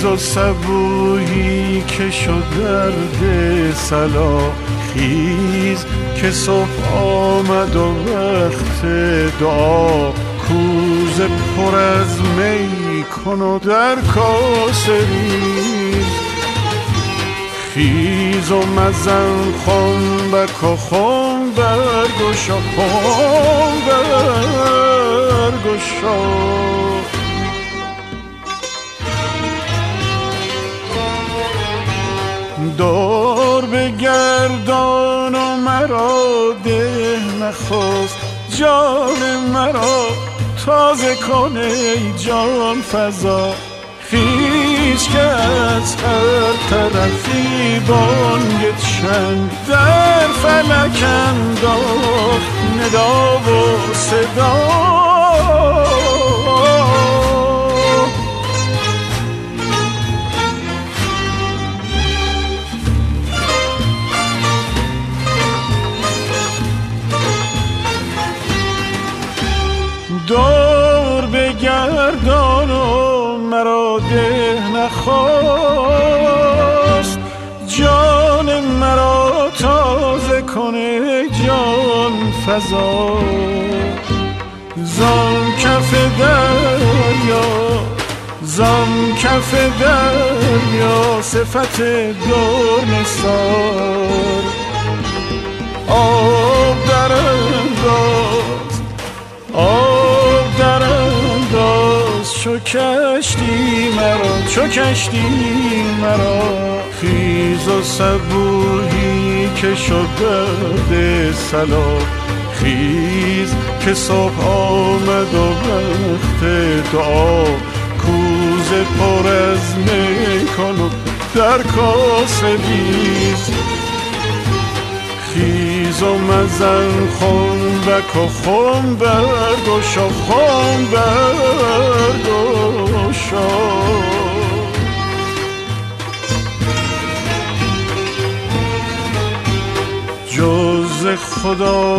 خیز و صبوحی که شد درد صلا، خیز که صبح آمد و وقت دعا، کوزه پر از می کن و در کاسه ریز. خیز و مزن خنبک و خم برگشا، خم برگشا. دور بگردان و مرا ده نخست، جان مرا تازه کن ای جان فزا. خیز که از هر طرفی بانگ چنگ در فلک انداخت ندا و صدا. دور بگردان و مرا ده نخواست، جان مرا تازه کنه جان فزا. زان کف دریا، زان کف دریا صفت دور نثار، آب در انداز، آب در انداز چو کشتی مرا، چو کشتی مرا. خیز و صبوحی که شد درد صلا، خیز که صبح آمد و وقت دعا، کوزه پر از می کن و در کاسه ریز. خیز و مزن خنبک و خم برگشا، خم برگشا. جز خدا